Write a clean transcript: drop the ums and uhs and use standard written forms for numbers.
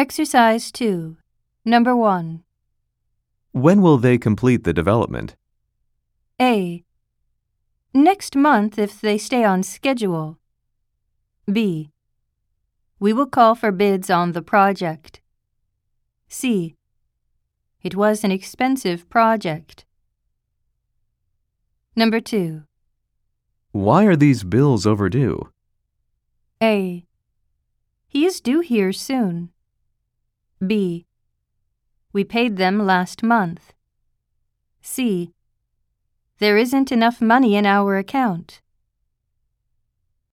Exercise 2. Number 1. When will they complete the development? A. Next month if they stay on schedule. B. We will call for bids on the project. C. It was an expensive project. Number 2. Why are these bills overdue? A. He is due here soon. B. We paid them last month. C. There isn't enough money in our account.